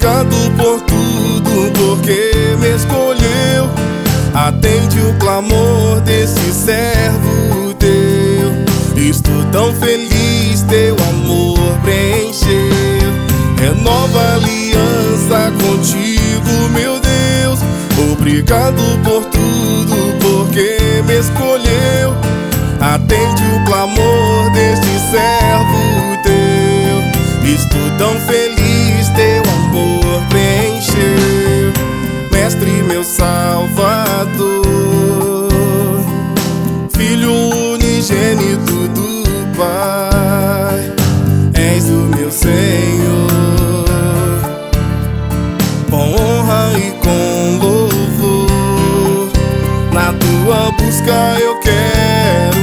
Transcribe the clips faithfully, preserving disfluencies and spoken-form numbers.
Obrigado por tudo, porque me escolheu. Atende o clamor desse servo teu. Estou tão feliz, teu amor preencheu. Renova a aliança contigo, meu Deus. Obrigado por tudo, porque me escolheu. Atende o clamor deste servo teu. Estou tão feliz, teu amor preencheu. Mestre, meu Salvador, Filho unigênito do Pai, és o meu Senhor. Com honra e com louvor, na tua busca eu quero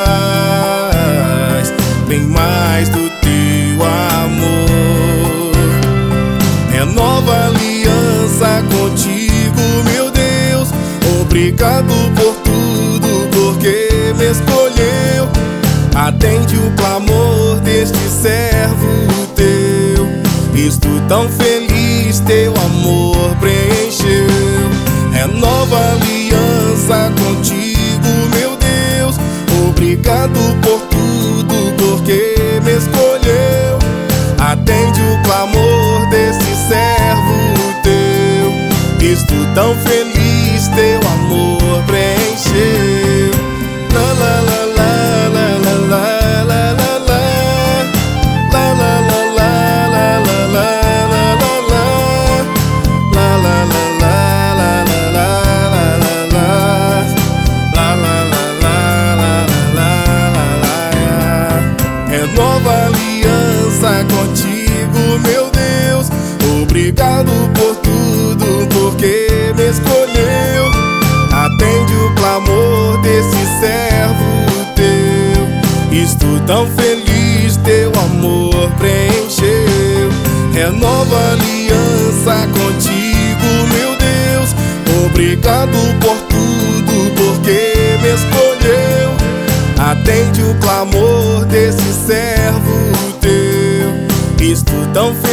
mais, bem mais do teu amor. Renova a aliança contigo, meu Deus. Obrigado por tudo, porque me escolheu. Atende o clamor deste servo teu. Estou tão feliz, teu amor preencheu. Renova a aliança contigo, meu Deus. Obrigado por tudo, porque me escolheu. Atende o clamor desse servo teu. Estou tão feliz, teu amor preencheu. La la la la la la la la la la. La la la la la la la la la la. La la la la la la la la la. La la la la la la la. Renova a aliança contigo, meu Deus. Obrigado por tudo, porque me escolheu. Atende o clamor desse servo teu. Estou tão feliz, teu amor preencheu. Renova a aliança contigo, meu Deus. Obrigado por tudo, porque me escolheu. Atende o clamor desse servo teu. Estou tão feliz.